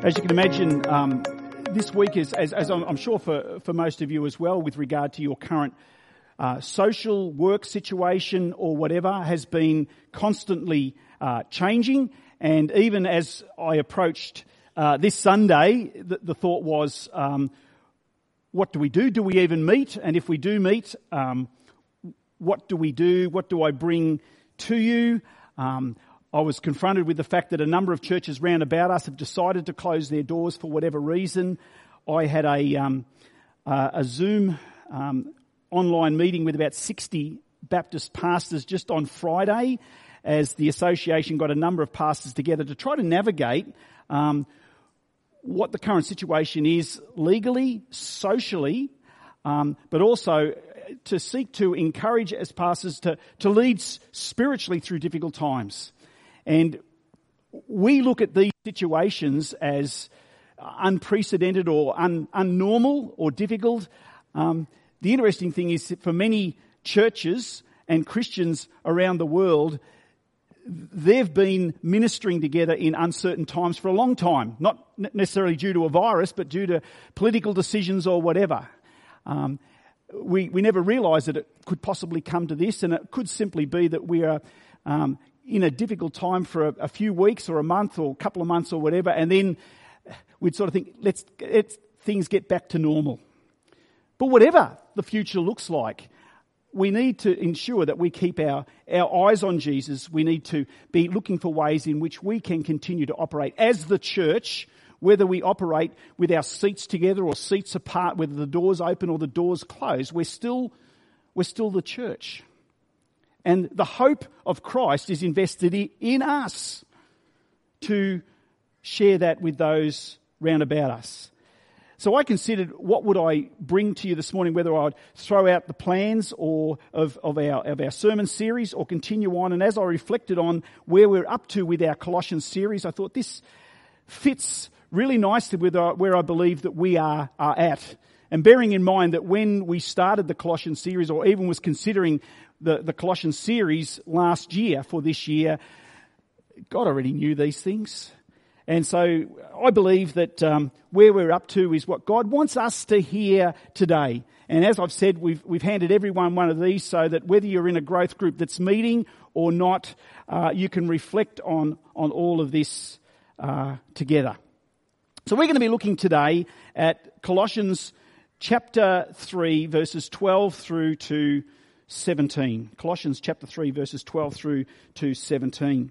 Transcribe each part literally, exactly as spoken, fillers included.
As you can imagine, um, this week is, as, as I'm, I'm sure for, for most of you as well, with regard to your current uh, social work situation or whatever, has been constantly uh, changing. And even as I approached uh, this Sunday, the, the thought was, um, what do we do? Do we even meet? And if we do meet, um, what do we do? What do I bring to you? Um, I was confronted with the fact that a number of churches round about us have decided to close their doors for whatever reason. I had a um, uh, a Zoom um, online meeting with about sixty Baptist pastors just on Friday, as the association got a number of pastors together to try to navigate um, what the current situation is legally, socially, um, but also to seek to encourage as pastors to, to lead spiritually through difficult times. And we look at these situations as unprecedented or un, unnormal or difficult. Um, the interesting thing is that for many churches and Christians around the world, they've been ministering together in uncertain times for a long time, not necessarily due to a virus, but due to political decisions or whatever. Um, we, we never realised that it could possibly come to this, and it could simply be that we are um, in a difficult time for a, a few weeks or a month or a couple of months or whatever, and then we'd sort of think, let's, let's things get back to normal. But whatever the future looks like, we need to ensure that we keep our, our eyes on Jesus. We need to be looking for ways in which we can continue to operate as the church, whether we operate with our seats together or seats apart, whether the doors open or the doors close. We're still, we're still the church. And the hope of Christ is invested in us to share that with those round about us. So I considered, what would I bring to you this morning, whether I'd throw out the plans or of, of our of our sermon series or continue on. And as I reflected on where we're up to with our Colossians series, I thought this fits really nicely with our, where I believe that we are, are at. And bearing in mind that when we started the Colossians series, or even was considering the, the Colossians series last year for this year, God already knew these things. And so I believe that um, where we're up to is what God wants us to hear today. And as I've said, we've we've handed everyone one of these so that whether you're in a growth group that's meeting or not, uh, you can reflect on, on all of this uh, together. So we're going to be looking today at Colossians chapter three, verses twelve through to seventeen. Colossians chapter three, verses twelve through to seventeen.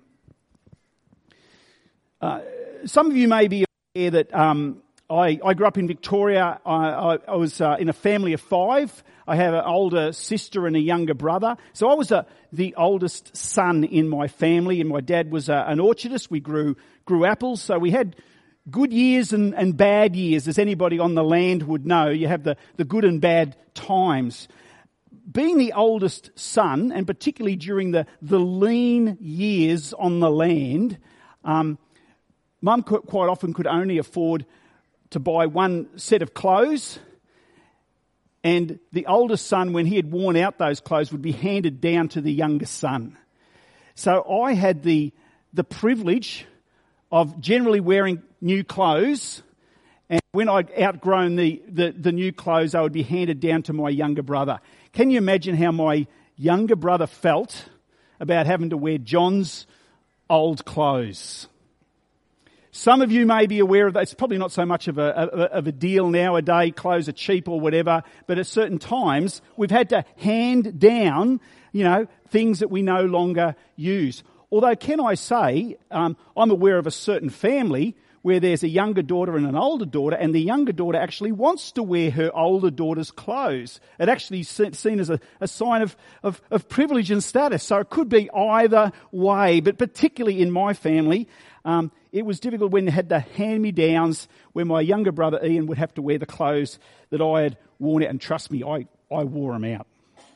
Uh, some of you may be aware that um, I, I grew up in Victoria. I, I, I was uh, in a family of five. I have an older sister and a younger brother. So I was uh, the oldest son in my family, and my dad was uh, an orchardist. We grew grew apples, so we had good years and, and bad years, as anybody on the land would know. You have the, the good and bad times. Being the oldest son, and particularly during the, the lean years on the land, um, Mum quite often could only afford to buy one set of clothes, and the oldest son, when he had worn out those clothes, would be handed down to the youngest son. So I had the the privilege of generally wearing new clothes, and when I'd outgrown the, the, the new clothes, they would be handed down to my younger brother. Can you imagine how my younger brother felt about having to wear John's old clothes? Some of you may be aware of that. It's probably not so much of a, of a deal nowadays. Clothes are cheap or whatever. But at certain times, we've had to hand down, you know, things that we no longer use. Although, can I say, um, I'm aware of a certain family where there's a younger daughter and an older daughter, and the younger daughter actually wants to wear her older daughter's clothes. It actually is seen as a, a sign of, of, of privilege and status. So it could be either way, but particularly in my family, um, it was difficult when they had the hand-me-downs, where my younger brother Ian would have to wear the clothes that I had worn out, and trust me, I, I wore them out.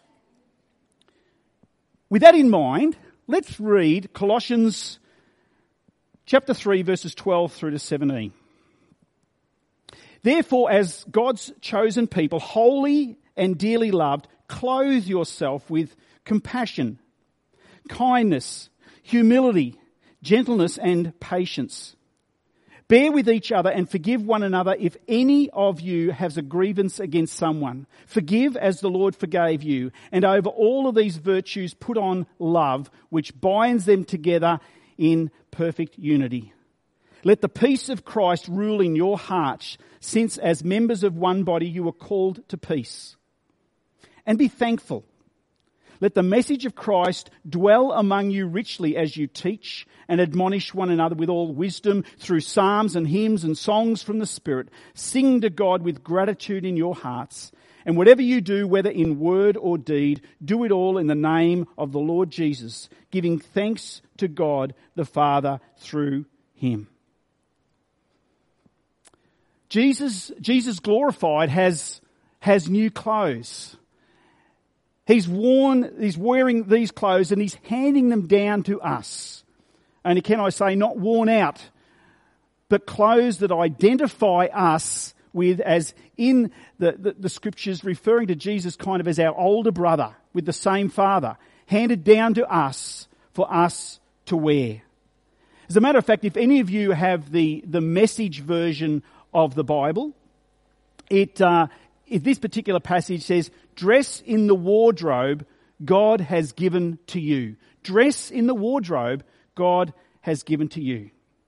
With that in mind, let's read Colossians chapter three, verses twelve through to seventeen. Therefore, as God's chosen people, holy and dearly loved, clothe yourself with compassion, kindness, humility, gentleness and patience. Bear with each other and forgive one another if any of you has a grievance against someone. Forgive as the Lord forgave you. And over all of these virtues put on love, which binds them together in perfect unity. Let the peace of Christ rule in your hearts, since as members of one body you are called to peace. And be thankful. Let the message of Christ dwell among you richly as you teach and admonish one another with all wisdom through psalms and hymns and songs from the Spirit. Sing to God with gratitude in your hearts. And whatever you do, whether in word or deed, do it all in the name of the Lord Jesus, giving thanks to God the Father through him. Jesus, Jesus glorified has, has new clothes. He's worn, he's wearing these clothes and he's handing them down to us. Only can I say, not worn out, but clothes that identify us with, as in the, the, the scriptures referring to Jesus kind of as our older brother with the same father, handed down to us for us to wear. As a matter of fact, if any of you have the, the Message version of the Bible, it, uh, it this particular passage says, dress in the wardrobe God has given to you. Dress in the wardrobe God has given to you.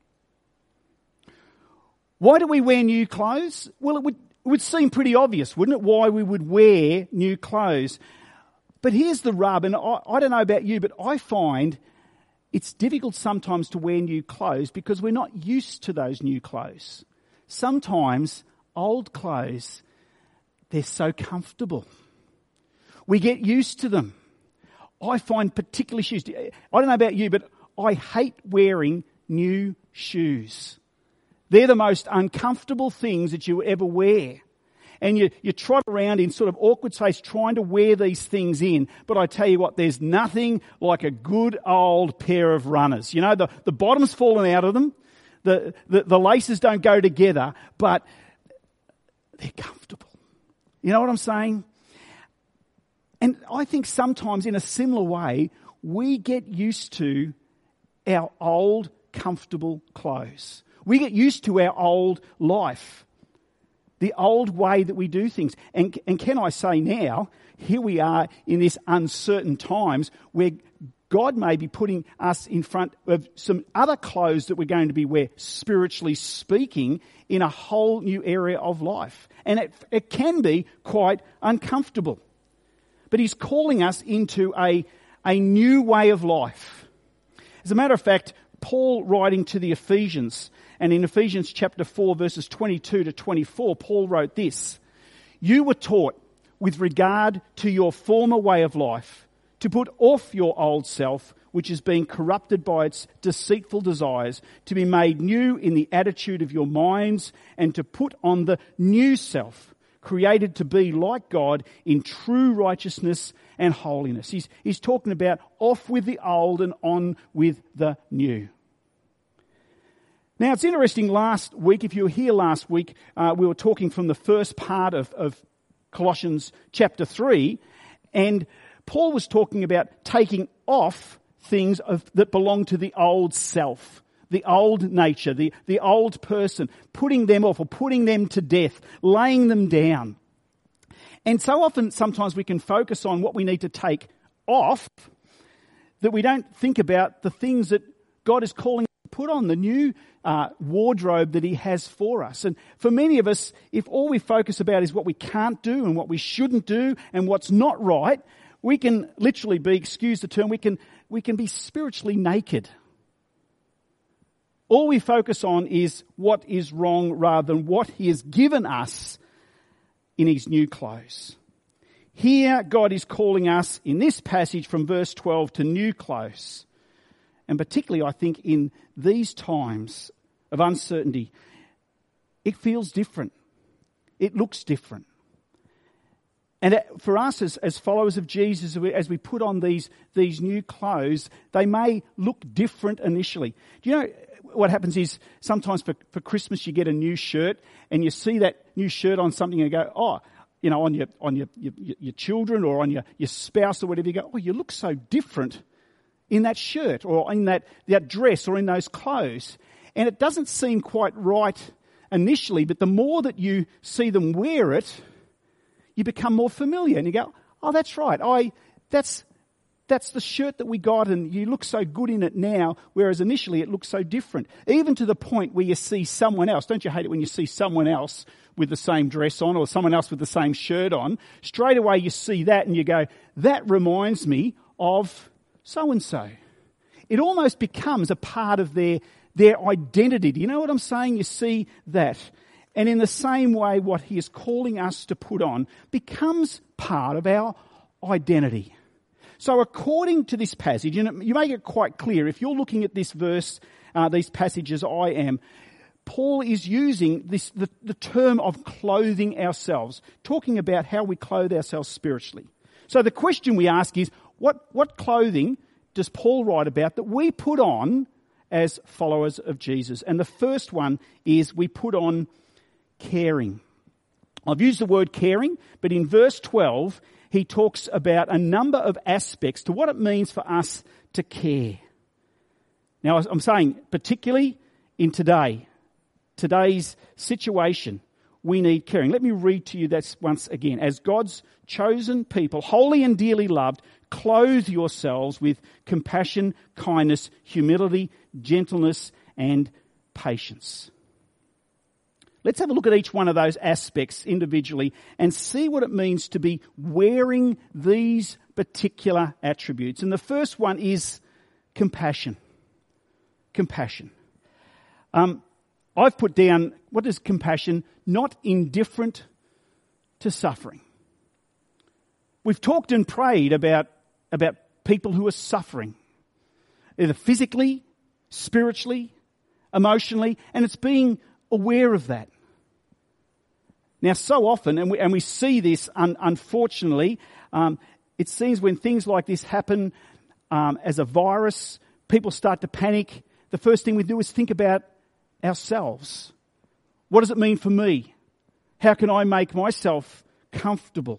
Why do we wear new clothes? Well, it would, it would seem pretty obvious, wouldn't it, why we would wear new clothes. But here's the rub, and I, I don't know about you, but I find it's difficult sometimes to wear new clothes because we're not used to those new clothes. Sometimes old clothes, they're so comfortable. We get used to them. I find particularly shoes. I don't know about you, but I hate wearing new shoes. They're the most uncomfortable things that you ever wear. And you, you trot around in sort of awkward space trying to wear these things in. But I tell you what, there's nothing like a good old pair of runners. You know, the, the bottom's fallen out of them. The, the, the laces don't go together, but they're comfortable. You know what I'm saying? And I think sometimes in a similar way, we get used to our old comfortable clothes. We get used to our old life, the old way that we do things. And, and can I say now, here we are in this uncertain times where God may be putting us in front of some other clothes that we're going to be wearing, spiritually speaking, in a whole new area of life. And it, it can be quite uncomfortable. But he's calling us into a, a new way of life. As a matter of fact, Paul writing to the Ephesians, and in Ephesians chapter four, verses twenty-two to twenty-four, Paul wrote this: "You were taught with regard to your former way of life to put off your old self, which is being corrupted by its deceitful desires, to be made new in the attitude of your minds, and to put on the new self, created to be like God in true righteousness and holiness." He's, he's talking about off with the old and on with the new. Now, it's interesting, last week, if you were here last week, uh, we were talking from the first part of, of Colossians chapter three, and Paul was talking about taking off things of, that belong to the old self, the old nature, the, the old person, putting them off or putting them to death, laying them down. And so often, sometimes we can focus on what we need to take off, that we don't think about the things that God is calling us to put on, the new uh, wardrobe that he has for us. And for many of us, if all we focus about is what we can't do and what we shouldn't do and what's not right, we can literally be, excuse the term, we can we can be spiritually naked. All we focus on is what is wrong rather than what he has given us in his new clothes. Here, God is calling us in this passage from verse twelve to new clothes. And particularly, I think, in these times of uncertainty, it feels different. It looks different. And for us as, as followers of Jesus, as we put on these, these new clothes, they may look different initially. Do you know what happens is sometimes for, for Christmas you get a new shirt and you see that new shirt on something and you go, oh, you know, on your on your, your, your children or on your, your spouse or whatever, you go, oh, you look so different in that shirt or in that, that dress or in those clothes. And it doesn't seem quite right initially, but the more that you see them wear it, you become more familiar. And you go, oh, that's right. I that's that's the shirt that we got, and you look so good in it now, whereas initially it looks so different. Even to the point where you see someone else. Don't you hate it when you see someone else with the same dress on or someone else with the same shirt on? Straight away you see that and you go, that reminds me of so-and-so. It almost becomes a part of their, their identity. Do you know what I'm saying? You see that. And in the same way, what he is calling us to put on becomes part of our identity. So according to this passage, and you make it quite clear, if you're looking at this verse, uh, these passages, I am, Paul is using this the, the term of clothing ourselves, talking about how we clothe ourselves spiritually. So the question we ask is, what, what clothing does Paul write about that we put on as followers of Jesus? And the first one is we put on caring. I've used the word caring, but in verse twelve, he talks about a number of aspects to what it means for us to care. Now, I'm saying particularly in today, today's situation, we need caring. Let me read to you that once again. As God's chosen people, holy and dearly loved, clothe yourselves with compassion, kindness, humility, gentleness, and patience. Let's have a look at each one of those aspects individually and see what it means to be wearing these particular attributes. And the first one is compassion. Compassion. Um, I've put down, what is compassion? Not indifferent to suffering. We've talked and prayed about, about people who are suffering, either physically, spiritually, emotionally, and it's being aware of that. Now, so often, and we, and we see this un, unfortunately, um, it seems when things like this happen um, as a virus, people start to panic. The first thing we do is think about ourselves. What does it mean for me? How can I make myself comfortable?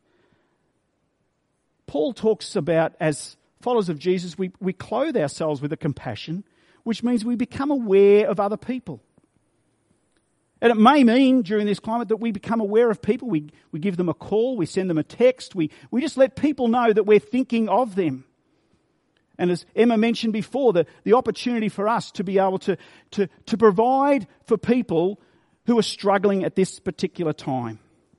Paul talks about, as followers of Jesus, we, we clothe ourselves with a compassion, which means we become aware of other people. And it may mean during this climate that we become aware of people. We, we give them a call, we send them a text, we, we just let people know that we're thinking of them. And as Emma mentioned before, the, the opportunity for us to be able to, to, to provide for people who are struggling at this particular time.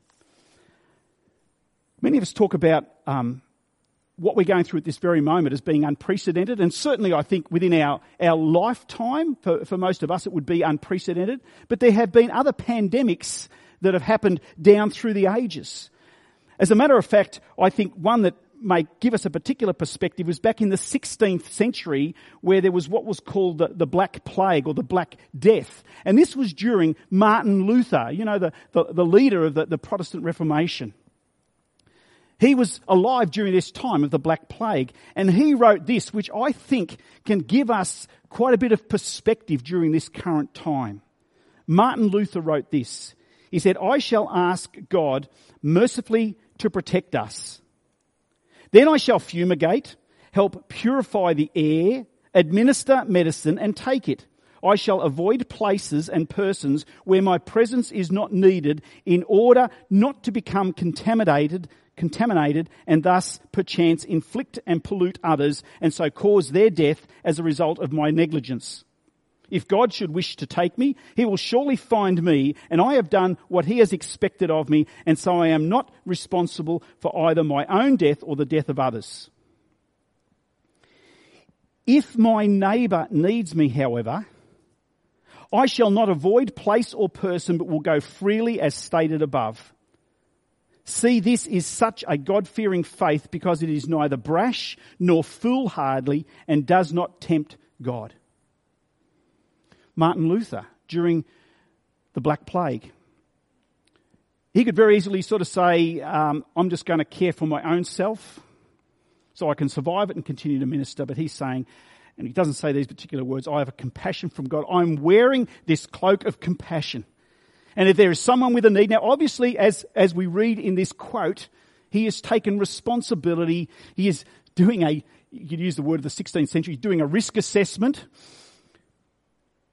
Many of us talk about um, what we're going through at this very moment as being unprecedented, and certainly I think within our, our lifetime, for, for most of us, it would be unprecedented. But there have been other pandemics that have happened down through the ages. As a matter of fact, I think one that may give us a particular perspective was back in the sixteenth century, where there was what was called the, the Black Plague or the Black Death. And this was during Martin Luther, you know, the, the, the leader of the, the Protestant Reformation. He was alive during this time of the Black Plague, and he wrote this, which I think can give us quite a bit of perspective during this current time. Martin Luther wrote this. He said, "I shall ask God mercifully to protect us. Then I shall fumigate, help purify the air, administer medicine and take it. I shall avoid places and persons where my presence is not needed in order not to become contaminated contaminated and thus perchance inflict and pollute others and so cause their death as a result of my negligence. If God should wish to take me, he will surely find me, and I have done what he has expected of me, and so I am not responsible for either my own death or the death of others. If my neighbour needs me, however, I shall not avoid place or person, but will go freely as stated above. See, this is such a God-fearing faith because it is neither brash nor foolhardy and does not tempt God." Martin Luther, during the Black Plague, he could very easily sort of say, um, I'm just going to care for my own self so I can survive it and continue to minister. But he's saying, and he doesn't say these particular words, I have a compassion from God. I'm wearing this cloak of compassion. And if there is someone with a need, now obviously as, as we read in this quote, he has taken responsibility. He is doing a, you could use the word of the sixteenth century, doing a risk assessment.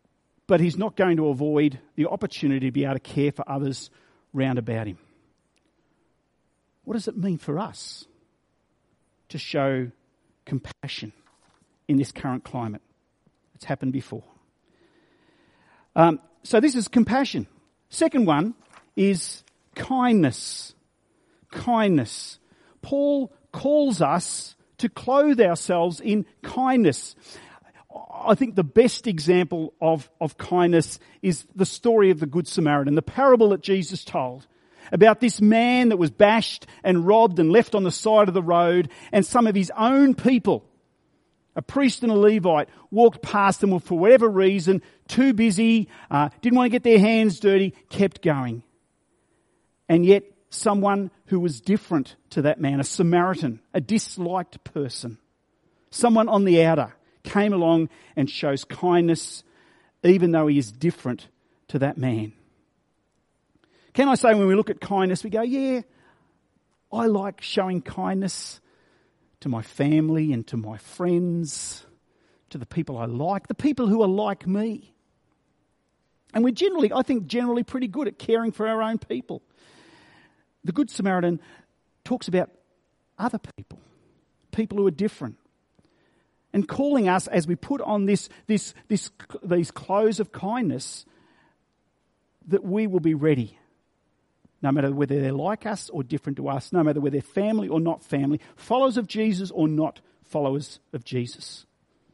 but he's not going to avoid the opportunity to be able to care for others round about him. What does it mean for us to show compassion in this current climate? It's happened before. Um, so this is compassion. Second one is kindness. Kindness. Paul calls us to clothe ourselves in kindness. I think the best example of, of kindness is the story of the Good Samaritan, the parable that Jesus told about this man that was bashed and robbed and left on the side of the road, and some of his own people, a priest and a Levite, walked past him for whatever reason, too busy, uh, didn't want to get their hands dirty, kept going. And yet someone who was different to that man, a Samaritan, a disliked person, someone on the outer, came along and shows kindness even though he is different to that man. Can I say when we look at kindness, we go, yeah, I like showing kindness to my family and to my friends, to the people I like, the people who are like me. And we're generally, I think, generally pretty good at caring for our own people. The Good Samaritan talks about other people, people who are different, and calling us as we put on this, this, this, these clothes of kindness, that we will be ready, no matter whether they're like us or different to us, no matter whether they're family or not family, followers of Jesus or not followers of Jesus.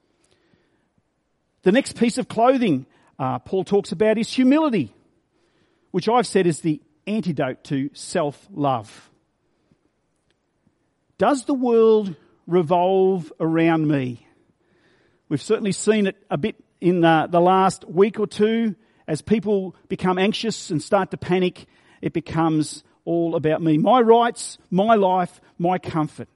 The next piece of clothing uh, Paul talks about is humility, which I've said is the antidote to self-love. Does the world revolve around me? We've certainly seen it a bit in the, the last week or two. As people become anxious and start to panic, it becomes all about me. My rights, my life, my comfort.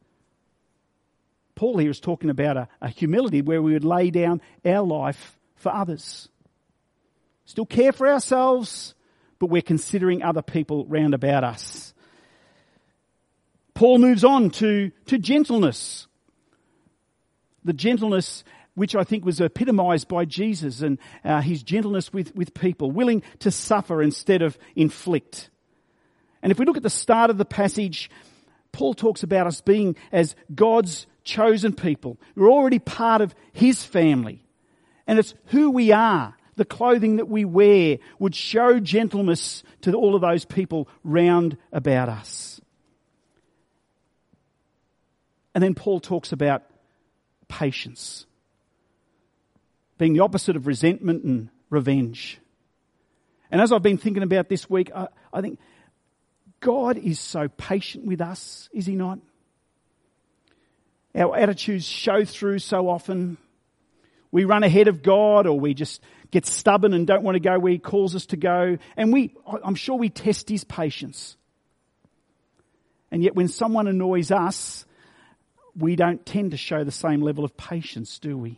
Paul here is talking about a, a humility where we would lay down our life for others. Still care for ourselves, but we're considering other people round about us. Paul moves on to, to gentleness. The gentleness which I think was epitomised by Jesus and uh, his gentleness with, with people, willing to suffer instead of inflict. And if we look at the start of the passage, Paul talks about us being as God's chosen people. We're already part of his family. And it's who we are, the clothing that we wear, would show gentleness to all of those people round about us. And then Paul talks about patience, being the opposite of resentment and revenge. And as I've been thinking about this week, I, I think God is so patient with us, is he not? Our attitudes show through so often. We run ahead of God, or we just get stubborn and don't want to go where he calls us to go. And we, I'm sure we test his patience. And yet when someone annoys us, we don't tend to show the same level of patience, do we?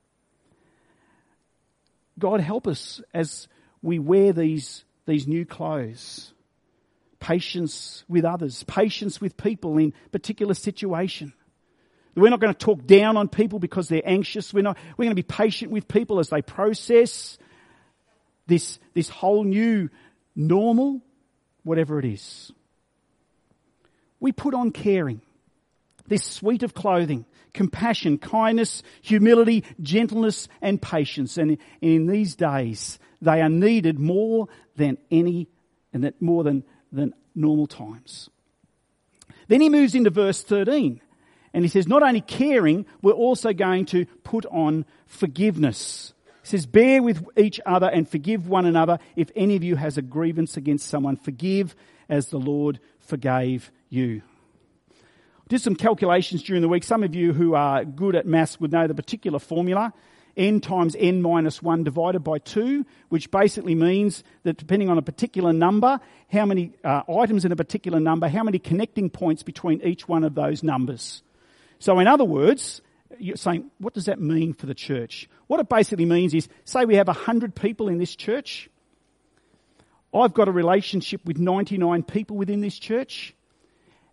God help us as we wear these, these new clothes. Patience with others, patience with people in particular situation. We're not going to talk down on people because they're anxious. We're not, we're going to be patient with people as they process this, this whole new normal, whatever it is. We put on caring. This suite of clothing, compassion, kindness, humility, gentleness and patience. And in these days, they are needed more than any, and that more than, than normal times. Then he moves into verse thirteen. And he says, not only caring, we're also going to put on forgiveness. He says, bear with each other and forgive one another. If any of you has a grievance against someone, forgive as the Lord forgave you. Did some calculations during the week. Some of you who are good at maths would know the particular formula. N times n minus one divided by two, which basically means that depending on a particular number, how many uh, items in a particular number, how many connecting points between each one of those numbers. So in other words, you're saying, what does that mean for the church? What it basically means is, say we have one hundred people in this church. I've got a relationship with ninety-nine people within this church.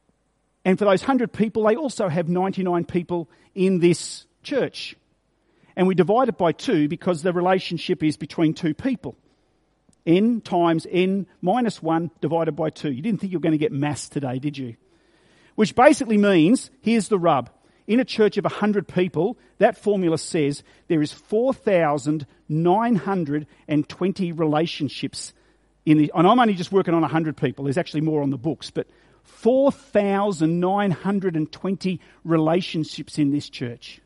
And for those one hundred people, they also have ninety-nine people in this church. And we divide it by two because the relationship is between two people. N times n minus one divided by two. You didn't think you were going to get maths today, did you? Which basically means, here's the rub. In a church of one hundred people, that formula says there is four thousand nine hundred twenty relationships in the, and I'm only just working on one hundred people. There's actually more on the books, but four thousand nine hundred twenty relationships in this church.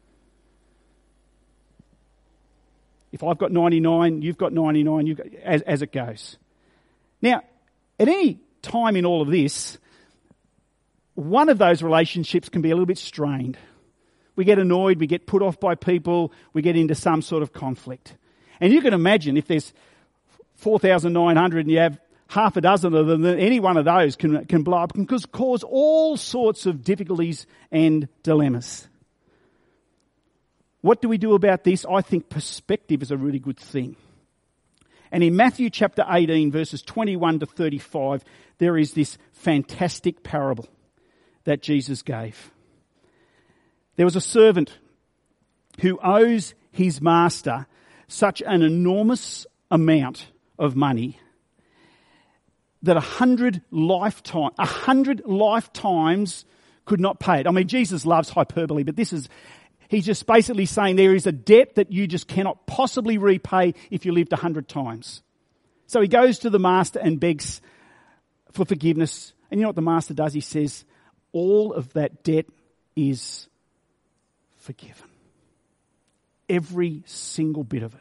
If I've got ninety-nine, you've got ninety-nine, you've got, as, as it goes. Now, at any time in all of this, one of those relationships can be a little bit strained. We get annoyed, we get put off by people, we get into some sort of conflict. And you can imagine if there's four thousand nine hundred and you have half a dozen of them, any one of those can, can blow up and cause all sorts of difficulties and dilemmas. What do we do about this? I think perspective is a really good thing. And in Matthew chapter eighteen, verses twenty-one to thirty-five, there is this fantastic parable that Jesus gave. There was a servant who owes his master such an enormous amount of money that a hundred lifetime, a hundred lifetimes could not pay it. I mean, Jesus loves hyperbole, but this is, he's just basically saying there is a debt that you just cannot possibly repay if you lived a hundred times. So he goes to the master and begs for forgiveness. And you know what the master does? He says, all of that debt is forgiven. Every single bit of it.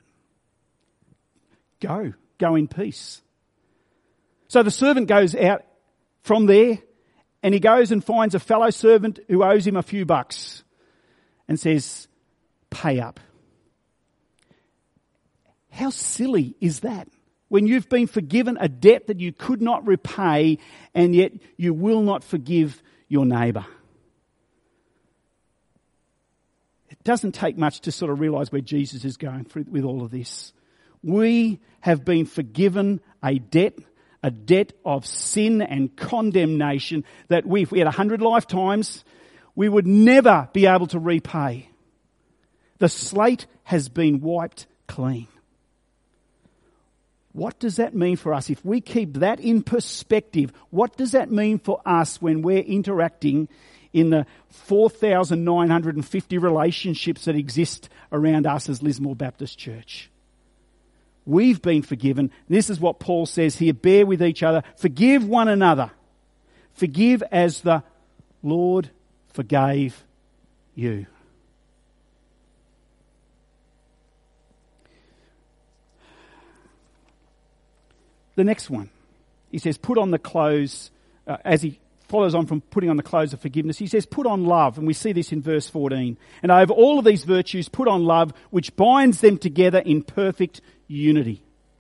Go. Go in peace. So the servant goes out from there and he goes and finds a fellow servant who owes him a few bucks and says, pay up. How silly is that? When you've been forgiven a debt that you could not repay and yet you will not forgive your neighbour. It doesn't take much to sort of realise where Jesus is going through with all of this. We have been forgiven a debt, a debt of sin and condemnation that we, if we had a hundred lifetimes, we would never be able to repay. The slate has been wiped clean. What does that mean for us? If we keep that in perspective, what does that mean for us when we're interacting in the four thousand nine hundred fifty relationships that exist around us as Lismore Baptist Church? We've been forgiven. This is what Paul says here. Bear with each other. Forgive one another. Forgive as the Lord forgave you. The next one, he says, put on the clothes, uh, as he follows on from putting on the clothes of forgiveness, he says, put on love, and we see this in verse fourteen. And over all of these virtues, put on love, which binds them together in perfect unity.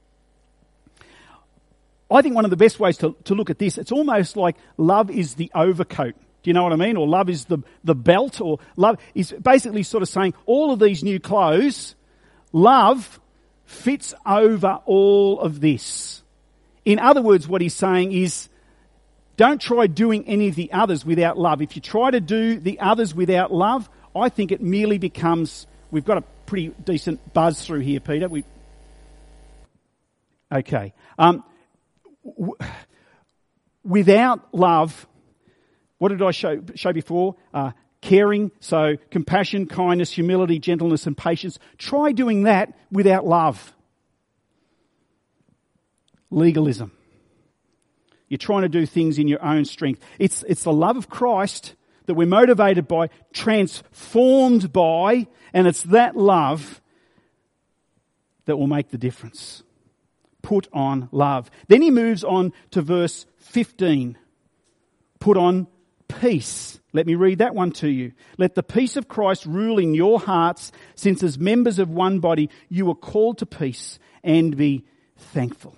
I think one of the best ways to, to look at this, it's almost like love is the overcoat. Do you know what I mean? Or love is the, the belt, or love is basically sort of saying all of these new clothes, love fits over all of this. In other words, what he's saying is, don't try doing any of the others without love. If you try to do the others without love, I think it merely becomes, we've got a pretty decent buzz through here, Peter. We, okay. Um, w- without love, what did I show, show before? Uh, caring, so compassion, kindness, humility, gentleness and patience. Try doing that without love. Legalism. You're trying to do things in your own strength. It's, it's the love of Christ that we're motivated by, transformed by, and it's that love that will make the difference. Put on love. Then he moves on to verse fifteen. Put on peace. Let me read that one to you. Let the peace of Christ rule in your hearts, since as members of one body you are called to peace, and be thankful.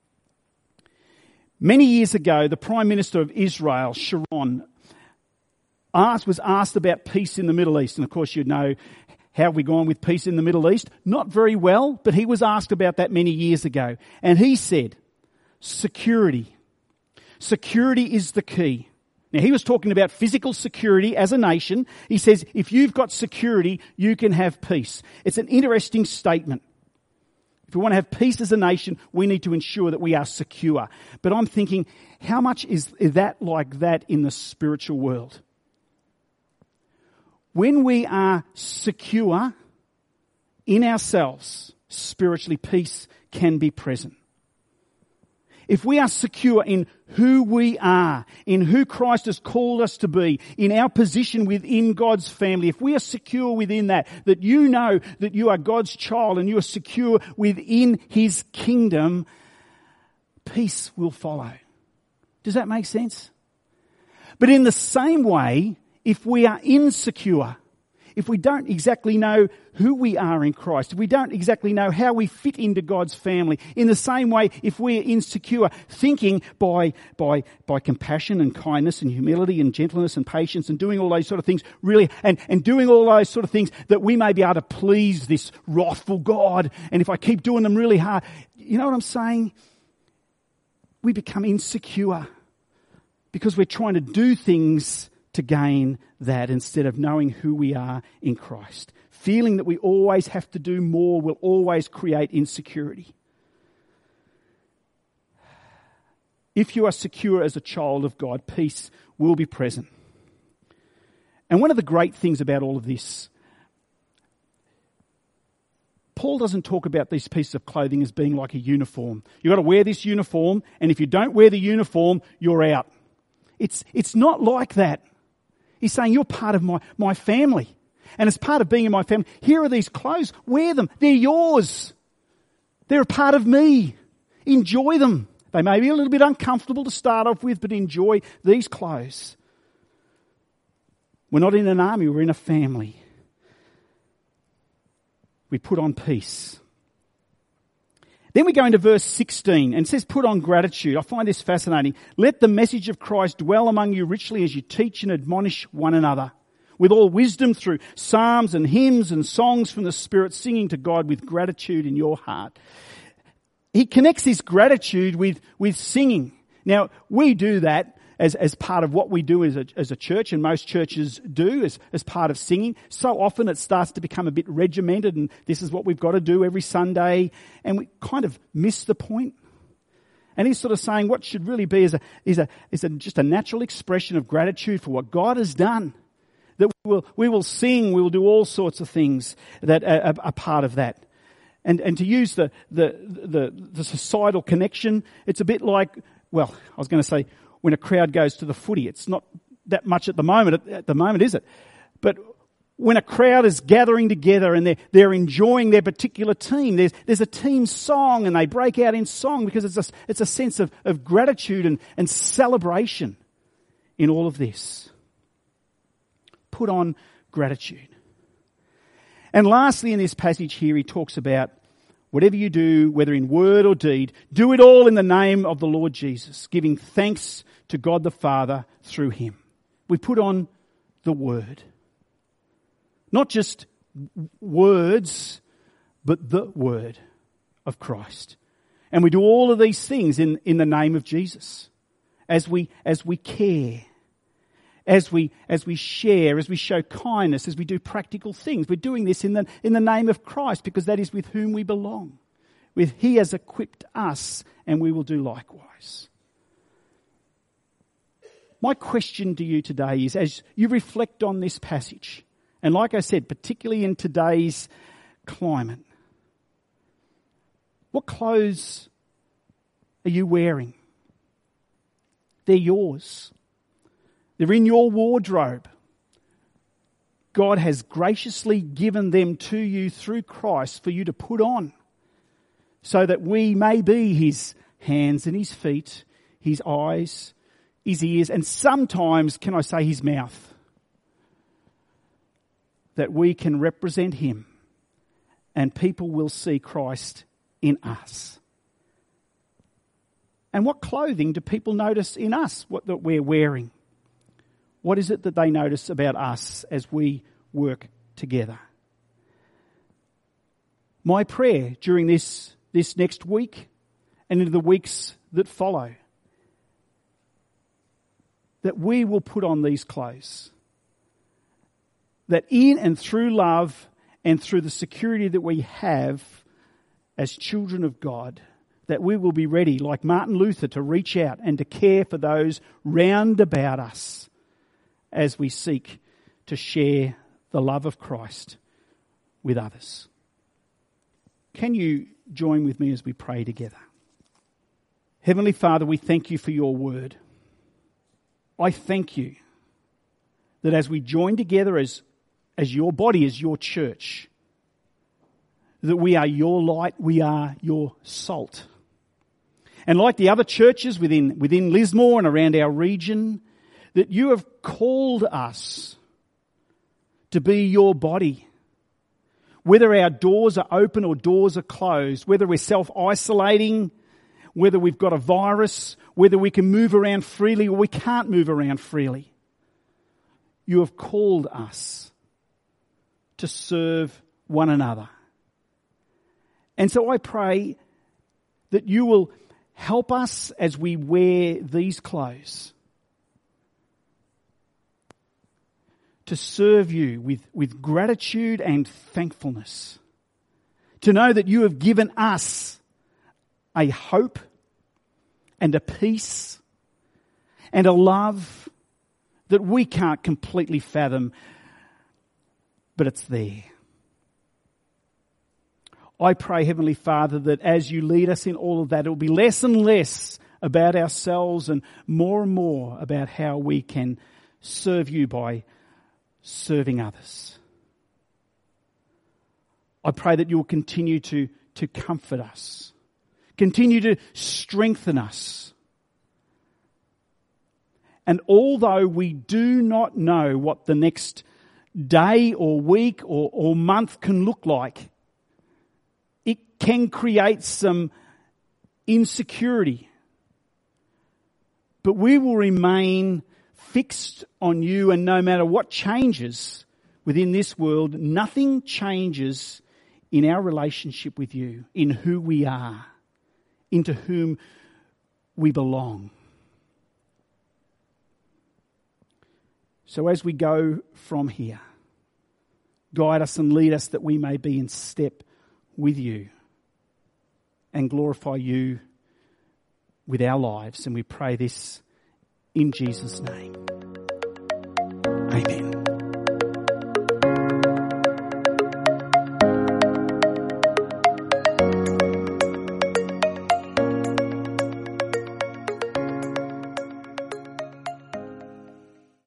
Many years ago, the Prime Minister of Israel, Sharon, asked, was asked about peace in the Middle East. And of course, you know, how have we gone with peace in the Middle East? Not very well, but he was asked about that many years ago. And he said, security. Security is the key. Now, he was talking about physical security as a nation. He says, if you've got security, you can have peace. It's an interesting statement. If we want to have peace as a nation, we need to ensure that we are secure. But I'm thinking, how much is that like that in the spiritual world? When we are secure in ourselves, spiritually, peace can be present. If we are secure in who we are, in who Christ has called us to be, in our position within God's family, if we are secure within that, that you know that you are God's child and you are secure within His kingdom, peace will follow. Does that make sense? But in the same way, if we are insecure, if we don't exactly know who we are in Christ, if we don't exactly know how we fit into God's family, in the same way, if we're insecure, thinking by, by, by compassion and kindness and humility and gentleness and patience and doing all those sort of things, really, and, and doing all those sort of things that we may be able to please this wrathful God, and if I keep doing them really hard, you know what I'm saying? We become insecure because we're trying to do things to gain that instead of knowing who we are in Christ. Feeling that we always have to do more will always create insecurity. If you are secure as a child of God, peace will be present. And one of the great things about all of this, Paul doesn't talk about these pieces of clothing as being like a uniform. You've got to wear this uniform, and if you don't wear the uniform, you're out. It's, it's not like that. He's saying, you're part of my, my family. And as part of being in my family, here are these clothes. Wear them. They're yours. They're a part of me. Enjoy them. They may be a little bit uncomfortable to start off with, but enjoy these clothes. We're not in an army, we're in a family. We put on peace. Then we go into verse sixteen and it says, put on gratitude. I find this fascinating. Let the message of Christ dwell among you richly as you teach and admonish one another, with all wisdom through psalms and hymns and songs from the Spirit, singing to God with gratitude in your heart. He connects this gratitude with, with singing. Now, we do that as, as part of what we do as a, as a church, and most churches do as, as part of singing. So often it starts to become a bit regimented, and this is what we've got to do every Sunday, and we kind of miss the point. And he's sort of saying what should really be is a, is a, is a, just a natural expression of gratitude for what God has done. That we will, we will sing, we will do all sorts of things that are, are part of that. And, and to use the, the, the, the societal connection, it's a bit like, well, I was going to say, when a crowd goes to the footy. It's not that much at the moment, at the moment, is it? But when a crowd is gathering together and they're, they're enjoying their particular team, there's, there's a team song and they break out in song because it's a, it's a sense of, of gratitude and, and celebration in all of this. Put on gratitude. And lastly, in this passage here, he talks about whatever you do, whether in word or deed, do it all in the name of the Lord Jesus, giving thanks to God the Father through Him. We put on the Word. Not just words, but the Word of Christ. And we do all of these things in, in the name of Jesus. As we, as we care, as we, as we share, as we show kindness, as we do practical things. We're doing this in the, in the name of Christ because that is with whom we belong. With He has equipped us and we will do likewise. My question to you today is, as you reflect on this passage, and like I said, particularly in today's climate, what clothes are you wearing? They're yours. They're in your wardrobe. God has graciously given them to you through Christ for you to put on, so that we may be His hands and His feet, His eyes, His ears, and sometimes, can I say, His mouth. That we can represent Him and people will see Christ in us. And what clothing do people notice in us, what that we're wearing? What is it that they notice about us as we work together? My prayer during this, this next week and into the weeks that follow that we will put on these clothes. That in and through love and through the security that we have as children of God, that we will be ready, like Martin Luther, to reach out and to care for those round about us as we seek to share the love of Christ with others. Can you join with me as we pray together? Heavenly Father, we thank you for your word. I thank you that as we join together as, as your body, as your church, that we are your light, we are your salt. And like the other churches within, within Lismore and around our region, that you have called us to be your body. Whether our doors are open or doors are closed, whether we're self-isolating, whether we've got a virus, whether we can move around freely or we can't move around freely, you have called us to serve one another. And so I pray that you will help us as we wear these clothes to serve you with, with gratitude and thankfulness. To know that you have given us a hope and a peace and a love that we can't completely fathom, but it's there. I pray, Heavenly Father, that as you lead us in all of that, it will be less and less about ourselves and more and more about how we can serve you by serving others. I pray that you will continue to, to comfort us, continue to strengthen us. And although we do not know what the next day or week or, or month can look like, it can create some insecurity. But we will remain fixed on you, and no matter what changes within this world, nothing changes in our relationship with you, in who we are, into whom we belong. So as we go from here, guide us and lead us that we may be in step with you and glorify you with our lives. And we pray this in Jesus' name. Amen.